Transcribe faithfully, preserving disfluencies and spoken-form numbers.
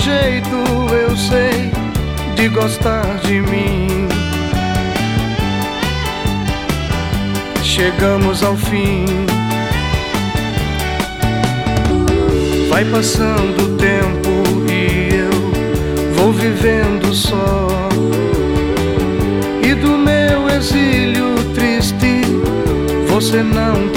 jeito eu sei de gostar de mim. Chegamos ao fim. Vai passando o tempo e eu vou vivendo só. E do meu exílio triste você não